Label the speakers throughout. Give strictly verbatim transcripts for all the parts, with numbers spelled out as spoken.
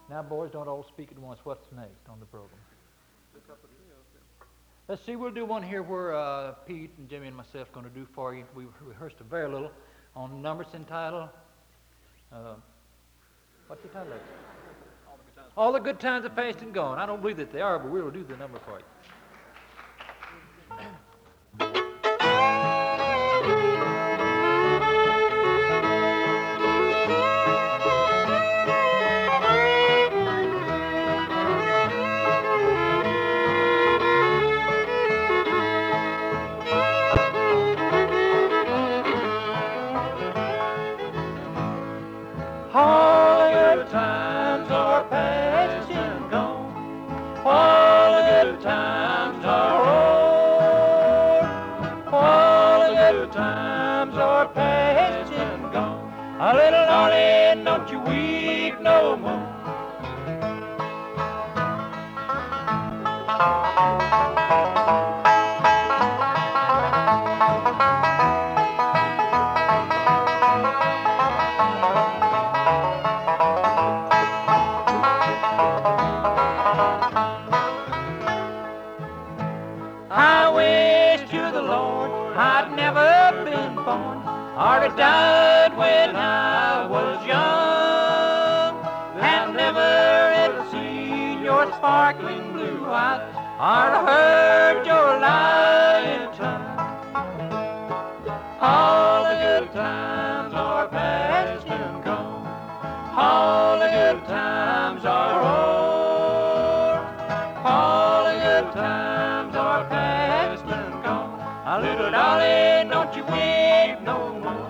Speaker 1: Now, boys, don't all speak at once. What's next on the program?
Speaker 2: Just a couple of deals there.
Speaker 1: Let's see, we'll do one here where uh, Pete and Jimmy and myself are going to do for you. We rehearsed a very little on numbers entitled, uh, what's the title of it?
Speaker 2: All the good times.
Speaker 1: All the good times are past and gone. I don't believe that they are, but we'll do the number for you. All the good times are past and gone. All the good times are o'er. All the good times are past and gone. A little darling, don't you weep no more. I wish to the Lord I'd never been born, or had died when I was young, and never had seen your sparkling blue eyes, or heard your lying tongue. All the good times are past and gone. All the good times are o'er. All the good times are past and gone. A little darling, don't you weep no more.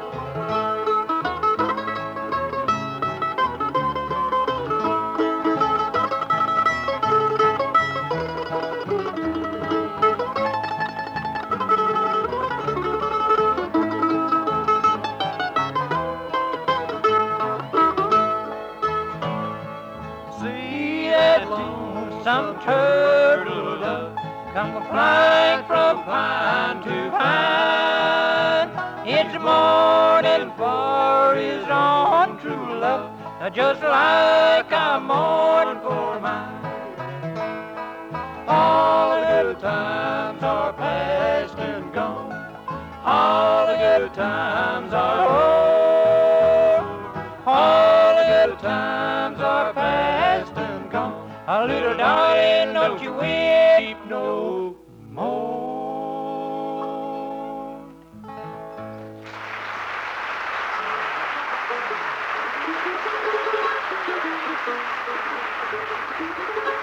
Speaker 1: See that lonesome turtle dove come flying from pine to pine. It's morning for his own true love, just like I mourn for mine. All the good times are past and gone. All the good times are o'er. All the good times are past and gone. A little darling, don't you weep no more.
Speaker 2: Thank you.